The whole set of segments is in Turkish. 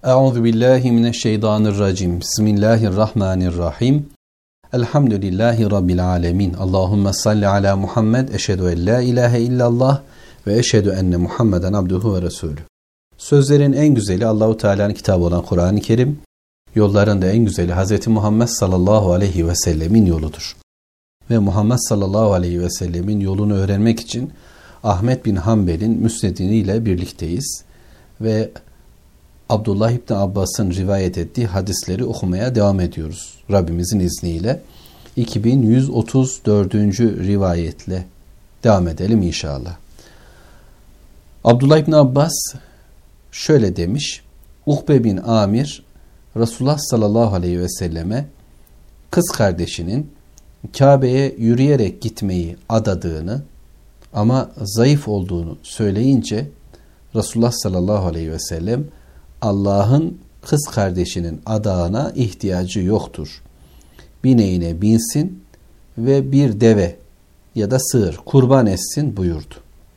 Euzu billahi mineşşeytanirracim. Bismillahirrahmanirrahim. Elhamdülillahi rabbil alamin. Allahumme salli ala Muhammed. Eşhedü en la ilahe illallah ve eşhedü enne Muhammeden abduhu ve resulü. Sözlerin en güzeli Allahu Teala'nın kitabı olan Kur'an-ı Kerim. Yolların da en güzeli Hz. Muhammed sallallahu aleyhi ve sellemin yoludur. Ve Muhammed sallallahu aleyhi ve sellemin yolunu öğrenmek için Ahmed bin Hanbel'in müsnediniyle birlikteyiz. Ve Abdullah İbni Abbas'ın rivayet ettiği hadisleri okumaya devam ediyoruz Rabbimizin izniyle. 2134. rivayetle devam edelim inşallah. Abdullah İbni Abbas şöyle demiş: Ukbe bin Amir Resulullah sallallahu aleyhi ve selleme kız kardeşinin Kabe'ye yürüyerek gitmeyi adadığını ama zayıf olduğunu söyleyince Resulullah sallallahu aleyhi ve sellem Allah'ın kız kardeşinin adağına ihtiyacı yoktur. Bineğine binsin ve bir deve ya da sığır kurban etsin buyurdu.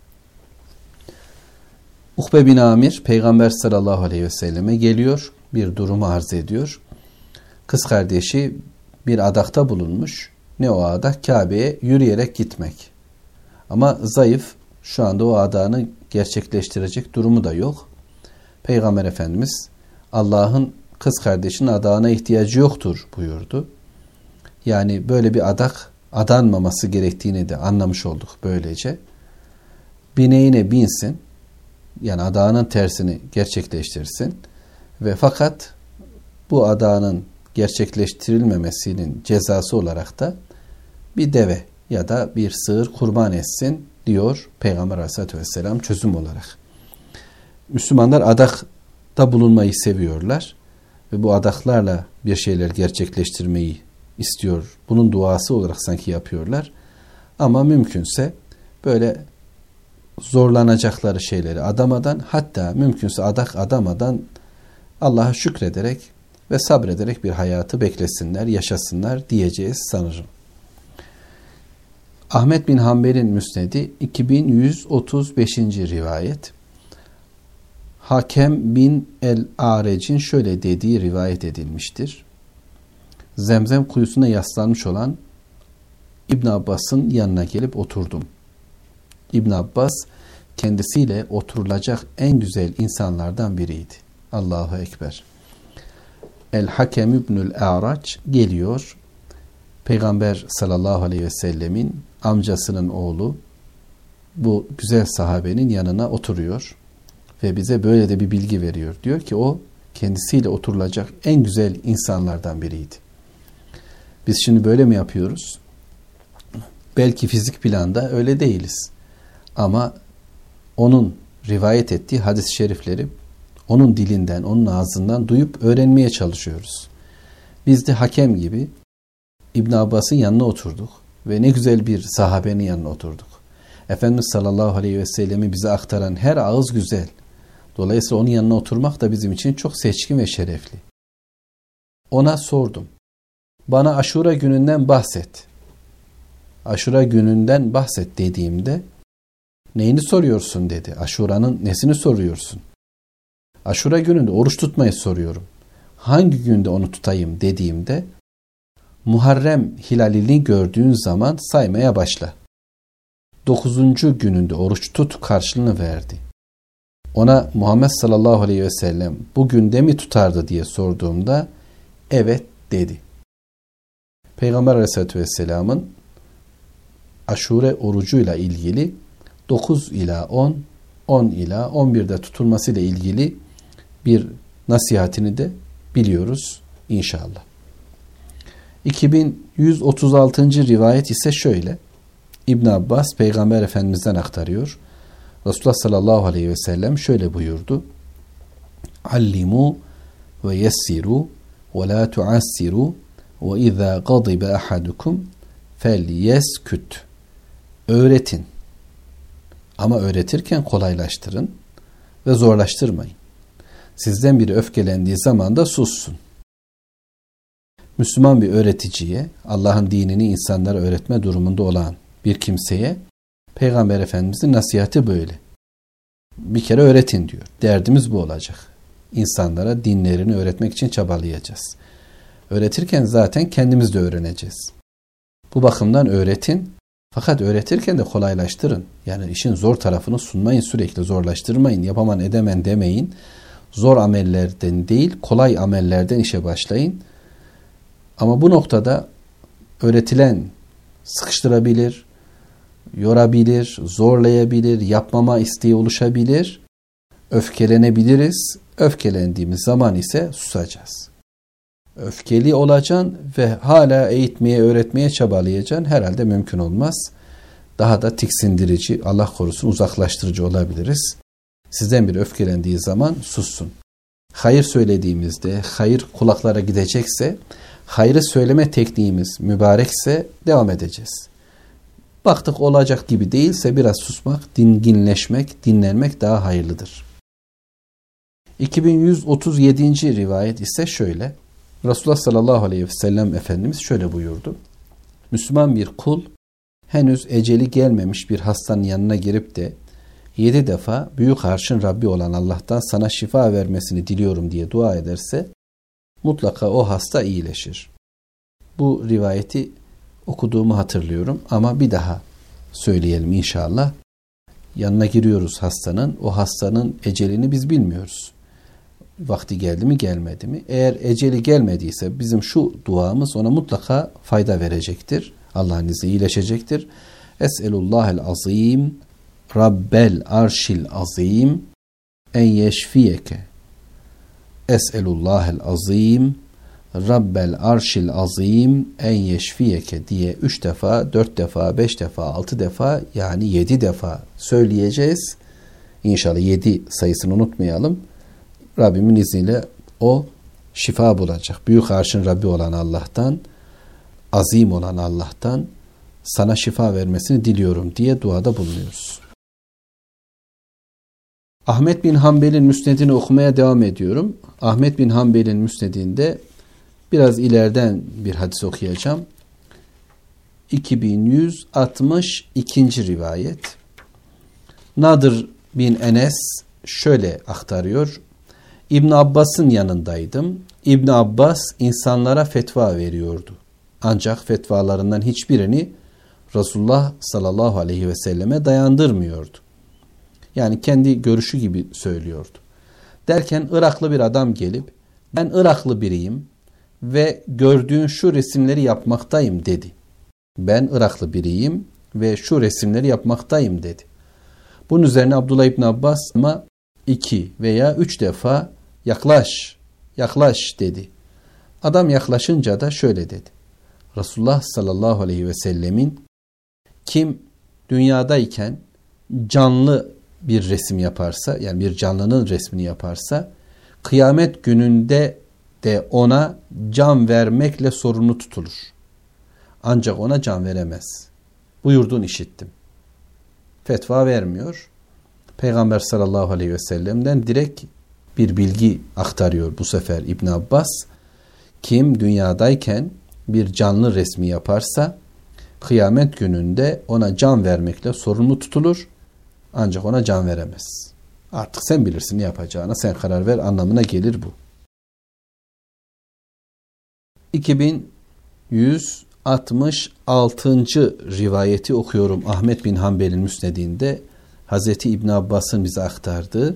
Ukbe bin Amir Peygamber sallallahu aleyhi ve selleme geliyor, bir durumu arz ediyor. Kız kardeşi bir adakta bulunmuş. Ne o adak? Kabe'ye yürüyerek gitmek. Ama zayıf, şu anda o adağını gerçekleştirecek durumu da yok. Peygamber Efendimiz Allah'ın kız kardeşinin adağına ihtiyacı yoktur buyurdu. Yani böyle bir adak adanmaması gerektiğini de anlamış olduk böylece. Bineğine binsin, yani adağının tersini gerçekleştirsin ve fakat bu adağının gerçekleştirilmemesinin cezası olarak da bir deve ya da bir sığır kurban etsin diyor Peygamber Aleyhisselatü Vesselam çözüm olarak. Müslümanlar adakta bulunmayı seviyorlar ve bu adaklarla bir şeyler gerçekleştirmeyi istiyor. Bunun duası olarak sanki yapıyorlar. Ama mümkünse böyle zorlanacakları şeyleri adamadan, hatta mümkünse adak adamadan Allah'a şükrederek ve sabrederek bir hayatı beklesinler, yaşasınlar diyeceğiz sanırım. Ahmed bin Hanbel'in müsnedi 2135. rivayet. Hakem bin el-Arec'in şöyle dediği rivayet edilmiştir. Zemzem kuyusuna yaslanmış olan İbn Abbas'ın yanına gelip oturdum. İbn Abbas kendisiyle oturulacak en güzel insanlardan biriydi. Allahu Ekber. El-Hakem İbnül A'raç geliyor. Peygamber sallallahu aleyhi ve sellemin amcasının oğlu bu güzel sahabenin yanına oturuyor. Ve bize böyle de bir bilgi veriyor. Diyor ki o kendisiyle oturulacak en güzel insanlardan biriydi. Biz şimdi böyle mi yapıyoruz? Belki fizik planda öyle değiliz. Ama onun rivayet ettiği hadis-i şerifleri onun dilinden, onun ağzından duyup öğrenmeye çalışıyoruz. Biz de Hakem gibi İbn Abbas'ın yanına oturduk ve ne güzel bir sahabenin yanına oturduk. Efendimiz sallallahu aleyhi ve sellemi bize aktaran her ağız güzel. Dolayısıyla onun yanına oturmak da bizim için çok seçkin ve şerefli. Ona sordum. Bana Aşura gününden bahset. Aşura gününden bahset dediğimde neyini soruyorsun dedi. Aşura'nın nesini soruyorsun? Aşura gününde oruç tutmayı soruyorum. Hangi günde onu tutayım dediğimde Muharrem hilalini gördüğün zaman saymaya başla. 9. gününde oruç tut karşılığını verdi. Ona Muhammed sallallahu aleyhi ve sellem bugün de mi tutardı diye sorduğumda evet dedi. Peygamber aleyhissalatü vesselamın Aşure orucuyla ilgili 9 ila 10, 10 ila 11'de tutulmasıyla ilgili bir nasihatini de biliyoruz inşallah. 2136. rivayet ise şöyle. İbn Abbas Peygamber Efendimiz'den aktarıyor. Resulullah sallallahu aleyhi ve sellem şöyle buyurdu. Allimu ve yessiru ve la tuassiru ve izâ gadibe ahadukum felyesküt. Öğretin. Ama öğretirken kolaylaştırın ve zorlaştırmayın. Sizden biri öfkelendiği zaman da sussun. Müslüman bir öğreticiye, Allah'ın dinini insanlara öğretme durumunda olan bir kimseye Peygamber Efendimiz'in nasihati böyle. Bir kere öğretin diyor. Derdimiz bu olacak. insanlara dinlerini öğretmek için çabalayacağız. Öğretirken zaten kendimiz de öğreneceğiz. Bu bakımdan öğretin. Fakat öğretirken de kolaylaştırın. Yani işin zor tarafını sunmayın, sürekli zorlaştırmayın. Yapaman edemen demeyin. Zor amellerden değil, kolay amellerden işe başlayın. Ama bu noktada öğretilen sıkıştırabilir, yorabilir, zorlayabilir, yapmama isteği oluşabilir. Öfkelenebiliriz. Öfkelendiğimiz zaman ise susacağız. Öfkeli olacaksın ve hala eğitmeye, öğretmeye çabalayacaksın. Herhalde mümkün olmaz. Daha da tiksindirici, Allah korusun uzaklaştırıcı olabiliriz. Sizden biri öfkelendiği zaman sussun. Hayır söylediğimizde, hayır kulaklara gidecekse, hayrı söyleme tekniğimiz mübarekse devam edeceğiz. Baktık olacak gibi değilse biraz susmak, dinginleşmek, dinlenmek daha hayırlıdır. 2137. rivayet ise şöyle. Resulullah sallallahu aleyhi ve sellem Efendimiz şöyle buyurdu. Müslüman bir kul henüz eceli gelmemiş bir hastanın yanına girip de 7 defa büyük arşın Rabbi olan Allah'tan sana şifa vermesini diliyorum diye dua ederse mutlaka o hasta iyileşir. Bu rivayeti okuduğumu hatırlıyorum ama bir daha söyleyelim inşallah. Yanına giriyoruz hastanın. O hastanın ecelini biz bilmiyoruz. Vakti geldi mi gelmedi mi? Eğer eceli gelmediyse bizim şu duamız ona mutlaka fayda verecektir. Allah'ın izniyle iyileşecektir. Es'elullahel azim Rabbel arşil azim en yeşfiyeke. Es'elullahel azim Rabbel arşil azim en yeşfiyeke diye 3 defa, 4 defa, 5 defa, 6 defa yani 7 defa söyleyeceğiz. İnşallah 7 sayısını unutmayalım. Rabbimin izniyle o şifa bulacak. Büyük arşın Rabbi olan Allah'tan, azim olan Allah'tan sana şifa vermesini diliyorum diye duada bulunuyoruz. Ahmet bin Hanbel'in müsnedini okumaya devam ediyorum. Ahmet bin Hanbel'in müsnedinde biraz ileriden bir hadis okuyacağım. 2162. rivayet. Nadir bin Enes şöyle aktarıyor. İbn Abbas'ın yanındaydım. İbn Abbas insanlara fetva veriyordu. Ancak fetvalarından hiçbirini Resulullah sallallahu aleyhi ve selleme dayandırmıyordu. Yani kendi görüşü gibi söylüyordu. Derken Iraklı bir adam gelip ben Iraklı biriyim ve gördüğün şu resimleri yapmaktayım dedi. Ben Iraklı biriyim ve şu resimleri yapmaktayım dedi. Bunun üzerine Abdullah İbn Abbas ama 2 veya 3 defa yaklaş dedi. Adam yaklaşınca da şöyle dedi. Resulullah sallallahu aleyhi ve sellemin kim dünyadayken canlı bir resim yaparsa, yani bir canlının resmini yaparsa, kıyamet gününde de ona can vermekle sorumlu tutulur. Ancak ona can veremez. Buyurduğunu işittim. Fetva vermiyor. Peygamber sallallahu aleyhi ve sellem'den direkt bir bilgi aktarıyor bu sefer İbn Abbas. Kim dünyadayken bir canlı resmi yaparsa kıyamet gününde ona can vermekle sorumlu tutulur. Ancak ona can veremez. Artık sen bilirsin ne yapacağına, sen karar ver anlamına gelir bu. 2166. rivayeti okuyorum Ahmet bin Hanbel'in müsnedinde. Hazreti İbn Abbas'ın bize aktardığı.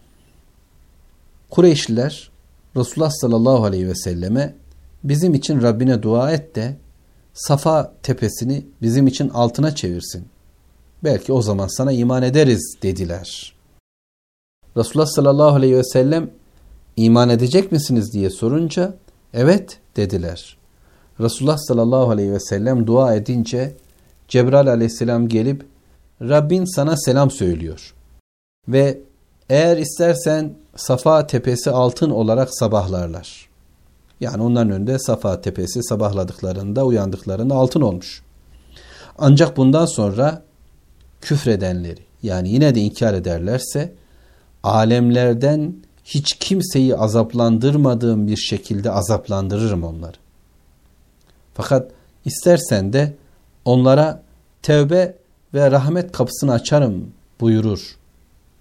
Kureyşliler Resulullah sallallahu aleyhi ve selleme bizim için Rabbine dua et de Safa tepesini bizim için altına çevirsin. Belki o zaman sana iman ederiz dediler. Resulullah sallallahu aleyhi ve sellem iman edecek misiniz diye sorunca evet dediler. Resulullah sallallahu aleyhi ve sellem dua edince Cebrail aleyhisselam gelip Rabbin sana selam söylüyor ve eğer istersen Safa tepesi altın olarak sabahlarlar. Yani onların önünde Safa tepesi sabahladıklarında, uyandıklarında altın olmuş. Ancak bundan sonra küfredenleri, yani yine de inkar ederlerse alemlerden hiç kimseyi azaplandırmadığım bir şekilde azaplandırırım onları. Fakat istersen de onlara tevbe ve rahmet kapısını açarım buyurur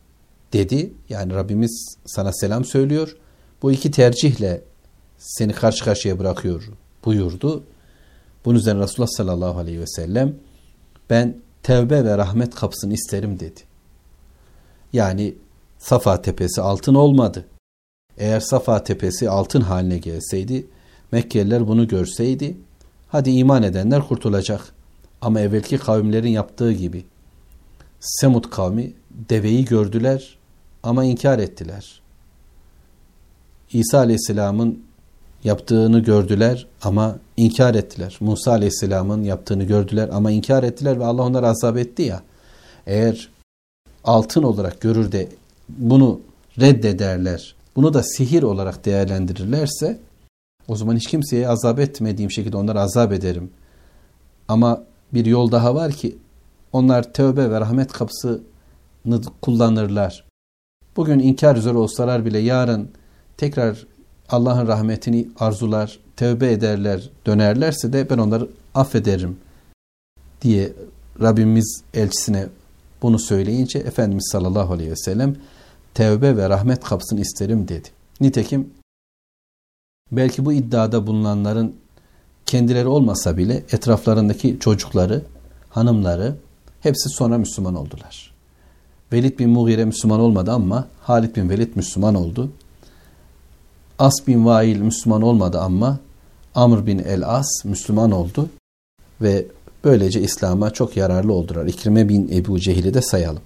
dedi. Yani Rabbimiz sana selam söylüyor. Bu iki tercihle seni karşı karşıya bırakıyor buyurdu. Bunun üzerine Resulullah sallallahu aleyhi ve sellem ben tevbe ve rahmet kapısını isterim dedi. Yani Safa tepesi altın olmadı. Eğer Safa tepesi altın haline gelseydi, Mekkeliler bunu görseydi, hadi iman edenler kurtulacak. Ama evvelki kavimlerin yaptığı gibi Semud kavmi deveyi gördüler ama inkar ettiler. İsa Aleyhisselam'ın yaptığını gördüler ama inkar ettiler. Musa Aleyhisselam'ın yaptığını gördüler ama inkar ettiler ve Allah onları azap etti ya. Eğer altın olarak görür de bunu reddederler, bunu da sihir olarak değerlendirirlerse o zaman hiç kimseye azap etmediğim şekilde onları azap ederim. Ama bir yol daha var ki onlar tövbe ve rahmet kapısını kullanırlar. Bugün inkar üzere olsalar bile yarın tekrar Allah'ın rahmetini arzular, tövbe ederler, dönerlerse de ben onları affederim diye Rabbimiz elçisine bunu söyleyince Efendimiz sallallahu aleyhi ve sellem tevbe ve rahmet kapısını isterim dedi. Nitekim belki bu iddiada bulunanların kendileri olmasa bile etraflarındaki çocukları, hanımları hepsi sonra Müslüman oldular. Velid bin Mughire Müslüman olmadı ama Halid bin Velid Müslüman oldu. As bin Vail Müslüman olmadı ama Amr bin el-As Müslüman oldu ve böylece İslam'a çok yararlı oldular. İkrime bin Ebu Cehil'i de sayalım.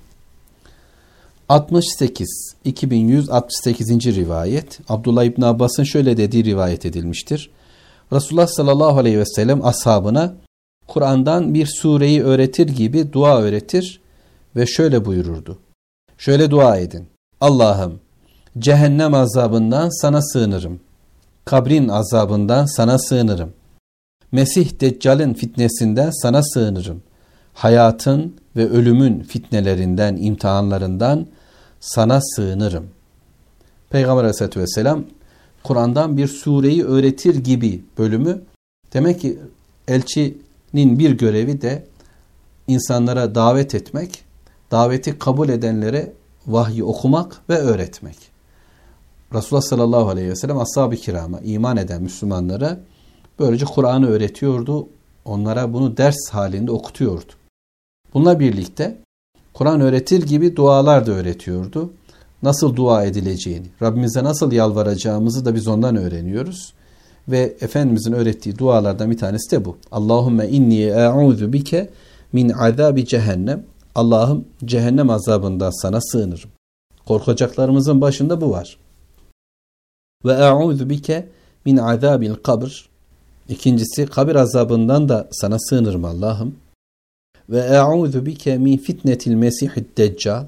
2168. rivayet Abdullah İbn Abbas'ın şöyle dediği rivayet edilmiştir. Resulullah sallallahu aleyhi ve sellem ashabına Kur'an'dan bir sureyi öğretir gibi dua öğretir ve şöyle buyururdu. Şöyle dua edin. Allah'ım cehennem azabından sana sığınırım. Kabrin azabından sana sığınırım. Mesih Deccal'in fitnesinden sana sığınırım. Hayatın ve ölümün fitnelerinden, imtihanlarından sana sığınırım. Peygamber Aleyhisselatü Vesselam Kur'an'dan bir sureyi öğretir gibi bölümü, demek ki elçinin bir görevi de insanlara davet etmek, daveti kabul edenlere vahyi okumak ve öğretmek. Resulullah sallallahu aleyhi ve sellem ashab-ı kirama, iman eden Müslümanlara böylece Kur'an'ı öğretiyordu, onlara bunu ders halinde okutuyordu. Bununla birlikte Kur'an öğretir gibi dualar da öğretiyordu. Nasıl dua edileceğini, Rabbimize nasıl yalvaracağımızı da biz ondan öğreniyoruz. Ve Efendimizin öğrettiği dualardan bir tanesi de bu. Allahümme inni e'udhu bike min azabi cehennem. Allah'ım cehennem azabından sana sığınırım. Korkacaklarımızın başında bu var. Ve e'udhu bike min azabil kabr. İkincisi kabir azabından da sana sığınırım Allah'ım. Ve e'udhu bike min fitnetil mesihid deccal.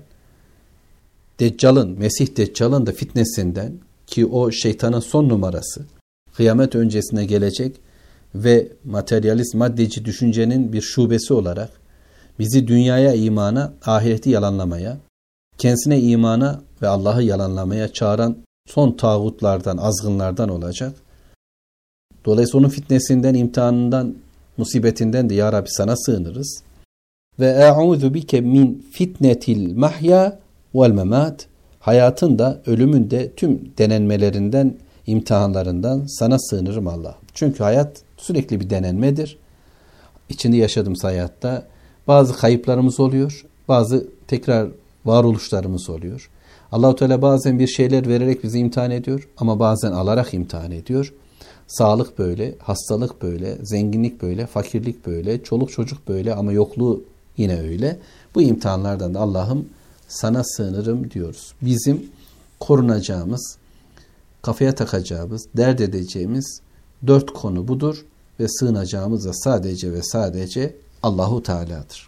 Mesih Deccal'ın da fitnesinden, ki o şeytanın son numarası, kıyamet öncesine gelecek ve materyalist, maddeci düşüncenin bir şubesi olarak bizi dünyaya imana, ahireti yalanlamaya, kendisine imana ve Allah'ı yalanlamaya çağıran son tağutlardan, azgınlardan olacak. Dolayısıyla onun fitnesinden, imtihanından, musibetinden de ya Rabbi sana sığınırız. Ve e'udhu bike min fitnetil mahya vel memat. Hayatın da ölümün de tüm denenmelerinden, imtihanlarından sana sığınırım Allah. Çünkü hayat sürekli bir denenmedir. İçinde yaşadığımız hayatta bazı kayıplarımız oluyor, bazı tekrar varoluşlarımız oluyor. Allah-u Teala bazen bir şeyler vererek bizi imtihan ediyor ama bazen alarak imtihan ediyor. Sağlık böyle, hastalık böyle, zenginlik böyle, fakirlik böyle, çoluk çocuk böyle ama yokluğu yine öyle. Bu imtihanlardan da Allah'ım sana sığınırım diyoruz. Bizim korunacağımız, kafaya takacağımız, dert edeceğimiz 4 konu budur ve sığınacağımız da sadece ve sadece Allahu Teala'dır.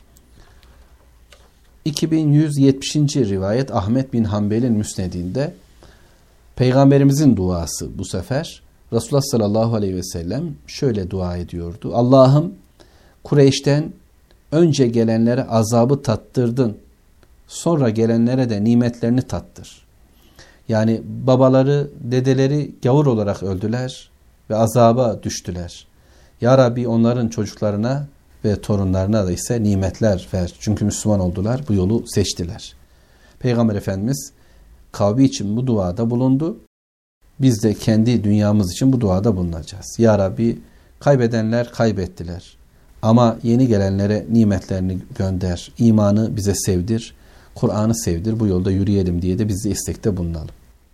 2170. rivayet Ahmet bin Hanbel'in müsnedinde Peygamberimizin duası bu sefer. Resulullah sallallahu aleyhi ve sellem şöyle dua ediyordu. Allah'ım Kureyş'ten önce gelenlere azabı tattırdın. Sonra gelenlere de nimetlerini tattır. Yani babaları, dedeleri gavur olarak öldüler ve azaba düştüler. Ya Rabbi onların çocuklarına ve torunlarına da ise nimetler ver. Çünkü Müslüman oldular, bu yolu seçtiler. Peygamber Efendimiz kavmi için bu duada bulundu. Biz de kendi dünyamız için bu duada bulunacağız. Ya Rabbi, kaybedenler kaybettiler. Ama yeni gelenlere nimetlerini gönder. İmanı bize sevdir. Kur'an'ı sevdir. Bu yolda yürüyelim diye de biz de istekte bulunalım.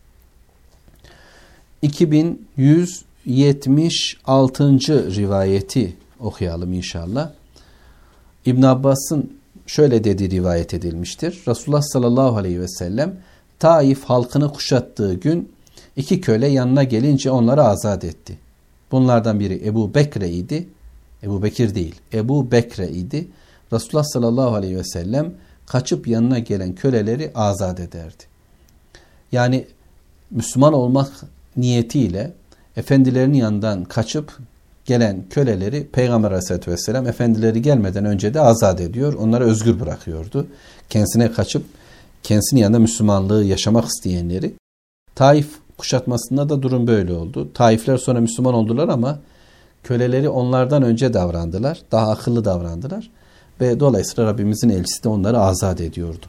2176. rivayeti okuyalım inşallah. İbn Abbas'ın şöyle dediği rivayet edilmiştir. Resulullah sallallahu aleyhi ve sellem Taif halkını kuşattığı gün 2 köle yanına gelince onları azat etti. Bunlardan biri Ebu Bekre idi. Ebu Bekir değil, Ebu Bekre idi. Resulullah sallallahu aleyhi ve sellem kaçıp yanına gelen köleleri azat ederdi. Yani Müslüman olmak niyetiyle efendilerinin yanından kaçıp gelen köleleri Peygamber Aleyhisselatü Vesselam efendileri gelmeden önce de azat ediyor. Onları özgür bırakıyordu. Kendisine kaçıp kendisinin yanında Müslümanlığı yaşamak isteyenleri. Taif kuşatmasında da durum böyle oldu. Taifler sonra Müslüman oldular ama köleleri onlardan önce davrandılar. Daha akıllı davrandılar. Ve dolayısıyla Rabbimizin elçisi de onları azat ediyordu.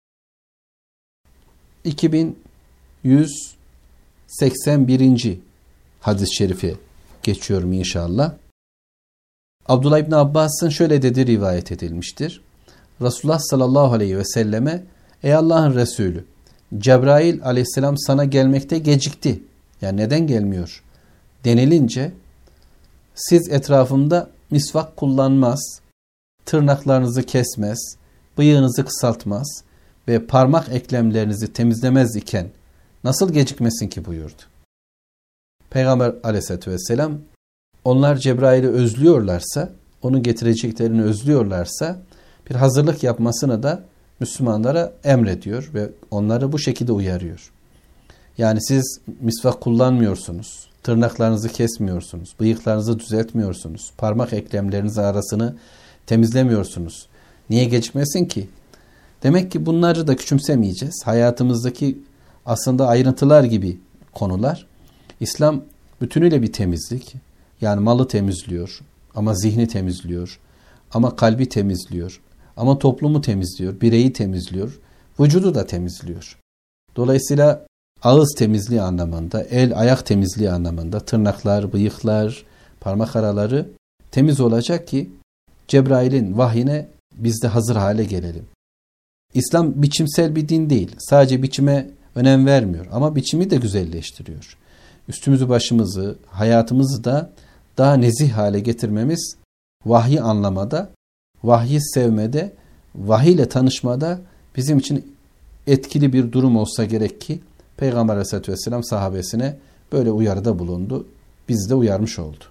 2181. hadis-i şerife geçiyorum inşallah. Abdullah İbni Abbas'ın şöyle dediği rivayet edilmiştir. Resulullah sallallahu aleyhi ve selleme ey Allah'ın Resulü, Cebrail aleyhisselam sana gelmekte gecikti. Yani neden gelmiyor denilince siz etrafımda misvak kullanmaz, tırnaklarınızı kesmez, bıyığınızı kısaltmaz ve parmak eklemlerinizi temizlemez iken nasıl gecikmesin ki buyurdu. Peygamber aleyhissalatü vesselam onlar Cebrail'i özlüyorlarsa, onu getireceklerini özlüyorlarsa bir hazırlık yapmasını da Müslümanlara emrediyor ve onları bu şekilde uyarıyor. Yani siz misvak kullanmıyorsunuz, tırnaklarınızı kesmiyorsunuz, bıyıklarınızı düzeltmiyorsunuz, parmak eklemlerinizin arasını temizlemiyorsunuz. Niye gecikmesin ki? Demek ki bunları da küçümsemeyeceğiz. Hayatımızdaki aslında ayrıntılar gibi konular. İslam bütünüyle bir temizlik. Yani malı temizliyor ama zihni temizliyor ama kalbi temizliyor ama toplumu temizliyor, bireyi temizliyor, vücudu da temizliyor. Dolayısıyla ağız temizliği anlamında, el ayak temizliği anlamında tırnaklar, bıyıklar, parmak araları temiz olacak ki Cebrail'in vahyine biz de hazır hale gelelim. İslam biçimsel bir din değil. Sadece biçime önem vermiyor ama biçimi de güzelleştiriyor. Üstümüzü başımızı, hayatımızı da daha nezih hale getirmemiz vahyi anlamada, vahyi sevmede, vahiy ile tanışmada bizim için etkili bir durum olsa gerek ki Peygamber Aleyhisselatü Vesselam sahabesine böyle uyarıda bulundu. Bizi de uyarmış oldu.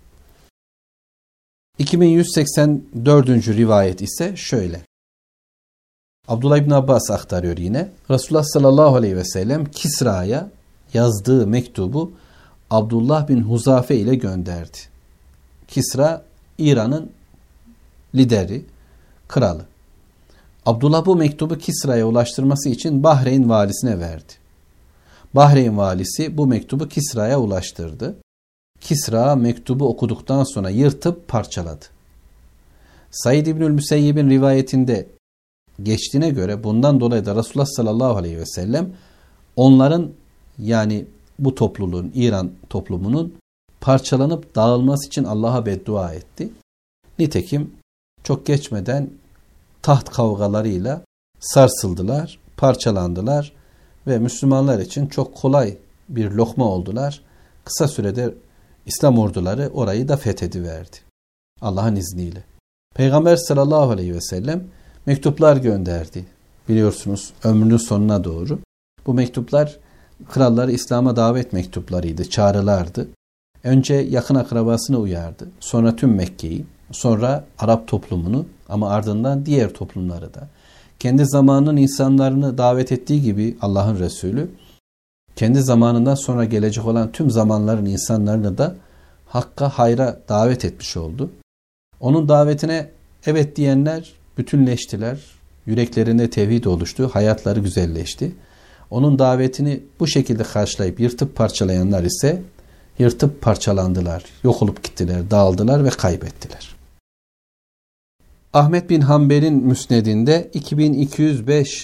2184. rivayet ise şöyle. Abdullah İbni Abbas aktarıyor yine. Resulullah sallallahu aleyhi ve sellem Kisra'ya yazdığı mektubu Abdullah bin Huzafe ile gönderdi. Kisra İran'ın lideri, kralı. Abdullah bu mektubu Kisra'ya ulaştırması için Bahreyn valisine verdi. Bahreyn valisi bu mektubu Kisra'ya ulaştırdı. Kisra mektubu okuduktan sonra yırtıp parçaladı. Said İbnül Müseyyib'in rivayetinde geçtiğine göre bundan dolayı da Resulullah sallallahu aleyhi ve sellem onların yani bu topluluğun, İran toplumunun parçalanıp dağılması için Allah'a beddua etti. Nitekim çok geçmeden taht kavgalarıyla sarsıldılar, parçalandılar ve Müslümanlar için çok kolay bir lokma oldular. Kısa sürede İslam orduları orayı da fethediverdi. Allah'ın izniyle. Peygamber sallallahu aleyhi ve sellem mektuplar gönderdi. Biliyorsunuz ömrünün sonuna doğru. Bu mektuplar kralları İslam'a davet mektuplarıydı, çağrılardı. Önce yakın akrabasını uyardı. Sonra tüm Mekke'yi, sonra Arap toplumunu ama ardından diğer toplumları da. Kendi zamanının insanlarını davet ettiği gibi Allah'ın Resulü, kendi zamanından sonra gelecek olan tüm zamanların insanlarını da hakka, hayra davet etmiş oldu. Onun davetine evet diyenler bütünleştiler. Yüreklerinde tevhid oluştu, hayatları güzelleşti. Onun davetini bu şekilde karşılayıp yırtıp parçalayanlar ise yırtıp parçalandılar, yok olup gittiler, dağıldılar ve kaybettiler. Ahmet bin Hanbel'in müsnedinde 2205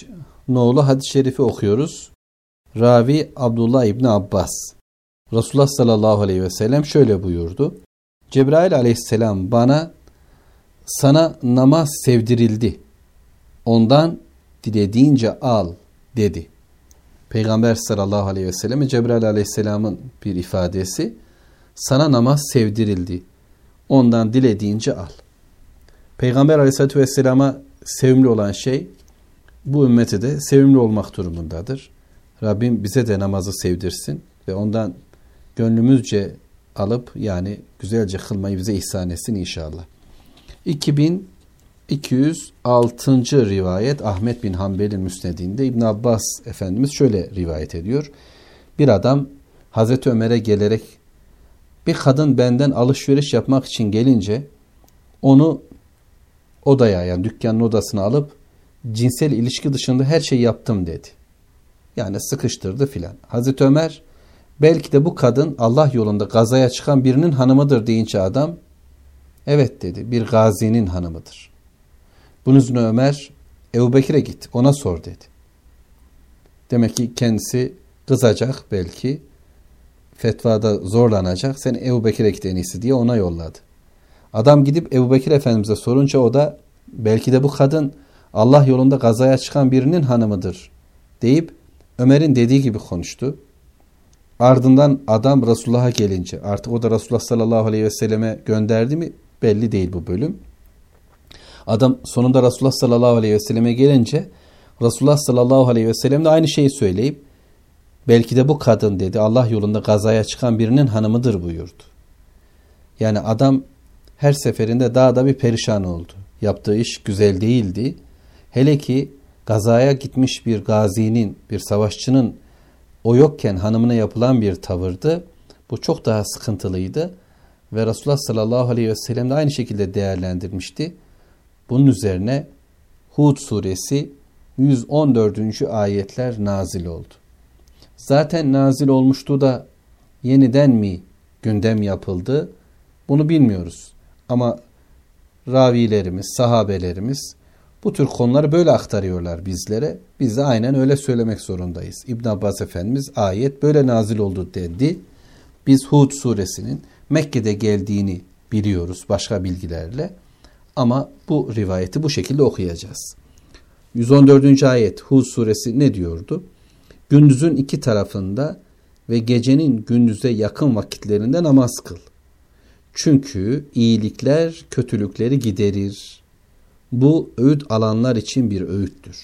nolu hadis-i şerifi okuyoruz. Ravi Abdullah İbni Abbas. Resulullah sallallahu aleyhi ve sellem şöyle buyurdu. Cebrail aleyhisselam bana sana namaz sevdirildi. Ondan dilediğince al dedi. Peygamber sallallahu aleyhi ve selleme Cebrail aleyhisselamın bir ifadesi. Sana namaz sevdirildi. Ondan dilediğince al. Peygamber aleyhisselatü vesselama sevimli olan şey bu ümmete de sevimli olmak durumundadır. Rabbim bize de namazı sevdirsin ve ondan gönlümüzce alıp yani güzelce kılmayı bize ihsan etsin inşallah. 2206. rivayet Ahmet bin Hanbel'in müsnedinde İbn Abbas Efendimiz şöyle rivayet ediyor. Bir adam Hazreti Ömer'e gelerek bir kadın benden alışveriş yapmak için gelince onu odaya yani dükkanın odasına alıp cinsel ilişki dışında her şeyi yaptım dedi. Yani sıkıştırdı filan. Hazreti Ömer belki de bu kadın Allah yolunda gazaya çıkan birinin hanımıdır deyince adam evet dedi, bir gazinin hanımıdır. Bunun üzerine Ömer Ebubekir'e git ona sor dedi. Demek ki kendisi kızacak belki fetvada zorlanacak. Sen Ebubekir'e git en iyisi diye ona yolladı. Adam gidip Ebubekir Efendimiz'e sorunca o da belki de bu kadın Allah yolunda gazaya çıkan birinin hanımıdır deyip Ömer'in dediği gibi konuştu. Ardından adam Resulullah'a gelince artık o da Resulullah sallallahu aleyhi ve selleme gönderdi mi belli değil bu bölüm. Adam sonunda Resulullah sallallahu aleyhi ve selleme gelince Resulullah sallallahu aleyhi ve sellem de aynı şeyi söyleyip belki de bu kadın dedi Allah yolunda gazaya çıkan birinin hanımıdır buyurdu. Yani adam her seferinde daha da bir perişan oldu. Yaptığı iş güzel değildi. Hele ki gazaya gitmiş bir gazinin, bir savaşçının o yokken hanımına yapılan bir tavırdı. Bu çok daha sıkıntılıydı. Ve Resulullah sallallahu aleyhi ve sellem de aynı şekilde değerlendirmişti. Bunun üzerine Hud suresi 114. ayetler nazil oldu. Zaten nazil olmuştu da yeniden mi gündem yapıldı? Bunu bilmiyoruz. Ama ravilerimiz, sahabelerimiz bu tür konuları böyle aktarıyorlar bizlere. Biz de aynen öyle söylemek zorundayız. İbn Abbas Efendimiz ayet böyle nazil oldu dedi. Biz Hud suresinin Mekke'de geldiğini biliyoruz başka bilgilerle. Ama bu rivayeti bu şekilde okuyacağız. 114. ayet Hud suresi ne diyordu? Gündüzün iki tarafında ve gecenin gündüze yakın vakitlerinde namaz kıl. Çünkü iyilikler kötülükleri giderir. Bu öğüt alanlar için bir öğüttür.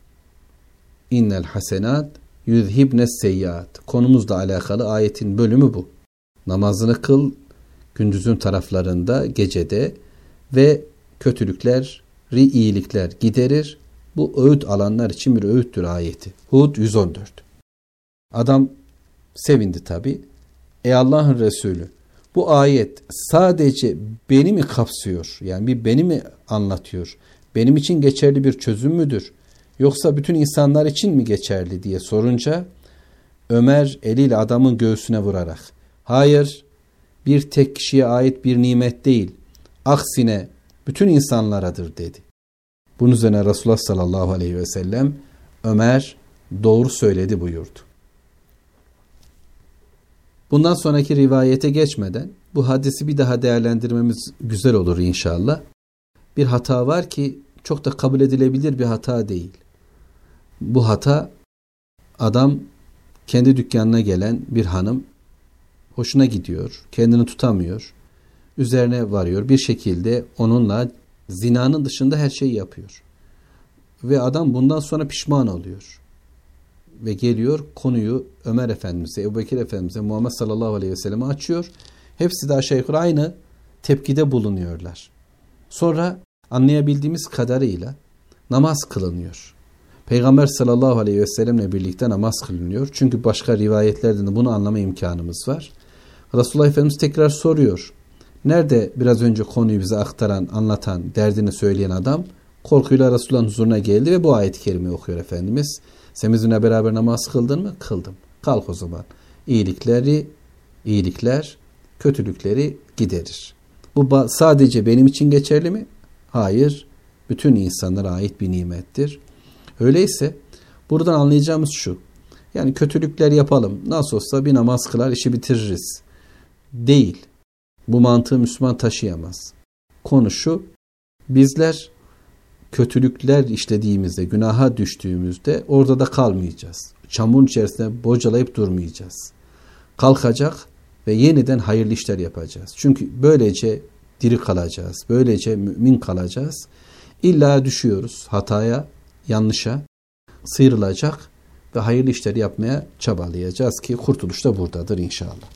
İnnel hasenat yüzhibnes seyyiat. Konumuzla alakalı ayetin bölümü bu. Namazını kıl gündüzün taraflarında, gecede ve kötülükler, iyilikler giderir. Bu öğüt alanlar için bir öğüttür ayeti. Hud 114. Adam sevindi tabi. Ey Allah'ın Resulü, bu ayet sadece beni mi kapsıyor? Yani beni mi anlatıyor? Benim için geçerli bir çözüm müdür? Yoksa bütün insanlar için mi geçerli diye sorunca Ömer eliyle adamın göğsüne vurarak hayır, bir tek kişiye ait bir nimet değil. Aksine bütün insanlaradır dedi. Bunun üzerine Resulullah sallallahu aleyhi ve sellem Ömer doğru söyledi buyurdu. Bundan sonraki rivayete geçmeden bu hadisi bir daha değerlendirmemiz güzel olur inşallah. Bir hata var ki çok da kabul edilebilir bir hata değil. Bu hata adam kendi dükkanına gelen bir hanım hoşuna gidiyor, kendini tutamıyor, üzerine varıyor bir şekilde onunla zinanın dışında her şeyi yapıyor. Ve adam bundan sonra pişman oluyor. Ve geliyor konuyu Ömer Efendimiz'e, Ebubekir Efendimiz'e, Muhammed sallallahu aleyhi ve sellem'e açıyor. Hepsi de aşağı yukarı aynı tepkide bulunuyorlar. Sonra anlayabildiğimiz kadarıyla namaz kılınıyor. Peygamber sallallahu aleyhi ve sellemle birlikte namaz kılınıyor. Çünkü başka rivayetlerden de bunu anlama imkanımız var. Resulullah Efendimiz tekrar soruyor. Nerede biraz önce konuyu bize aktaran, anlatan, derdini söyleyen adam? Korkuyla Resulullah'ın huzuruna geldi ve bu ayet-i kerimeyi okuyor Efendimiz. Sen bizimle beraber namaz kıldın mı? Kıldım. Kalk o zaman. İyilikler kötülükleri giderir. Bu sadece benim için geçerli mi? Hayır. Bütün insanlara ait bir nimettir. Öyleyse Buradan anlayacağımız şu. Yani kötülükler yapalım. Nasıl olsa bir namaz kılar işi bitiririz. Değil. Bu mantığı Müslüman taşıyamaz. Konu şu. Bizler kötülükler işlediğimizde, günaha düştüğümüzde orada da kalmayacağız. Çamurun içerisinde bocalayıp durmayacağız. Kalkacak ve yeniden hayırlı işler yapacağız. Çünkü böylece diri kalacağız. Böylece mümin kalacağız. İlla düşüyoruz hataya, yanlışa, sıyrılacak ve hayırlı işleri yapmaya çabalayacağız ki kurtuluş da buradadır inşallah.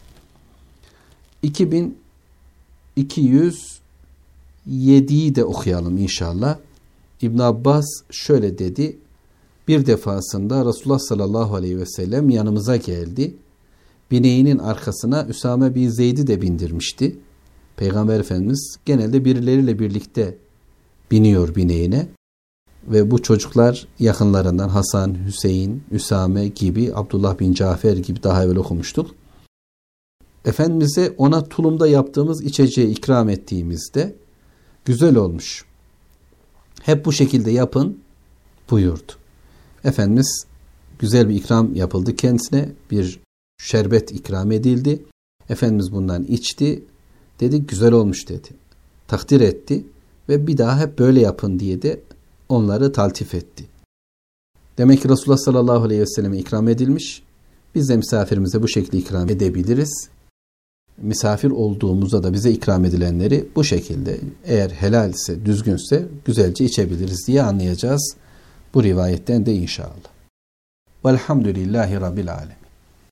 2207'yi de okuyalım inşallah. İbn Abbas şöyle dedi. Bir defasında Resulullah sallallahu aleyhi ve sellem yanımıza geldi. Bineğinin arkasına Üsame bin Zeyd'i de bindirmişti. Peygamber Efendimiz genelde birileriyle birlikte biniyor bineğine. Ve bu çocuklar yakınlarından Hasan, Hüseyin, Üsame gibi, Abdullah bin Cafer gibi daha evvel okumuştuk. Efendimiz'e ona tulumda yaptığımız içeceği ikram ettiğimizde güzel olmuş. Hep bu şekilde yapın buyurdu. Efendimiz güzel bir ikram yapıldı kendisine. Bir şerbet ikram edildi. Efendimiz bundan içti. Dedi güzel olmuş dedi. Takdir etti ve bir daha hep böyle yapın diye de onları taltif etti. Demek ki Resulullah sallallahu aleyhi ve selleme ikram edilmiş. Biz de misafirimize bu şekilde ikram edebiliriz. Misafir olduğumuzda da bize ikram edilenleri bu şekilde eğer helalse, düzgünse güzelce içebiliriz diye anlayacağız bu rivayetten de inşallah. Velhamdülillahi Rabbil Alemin.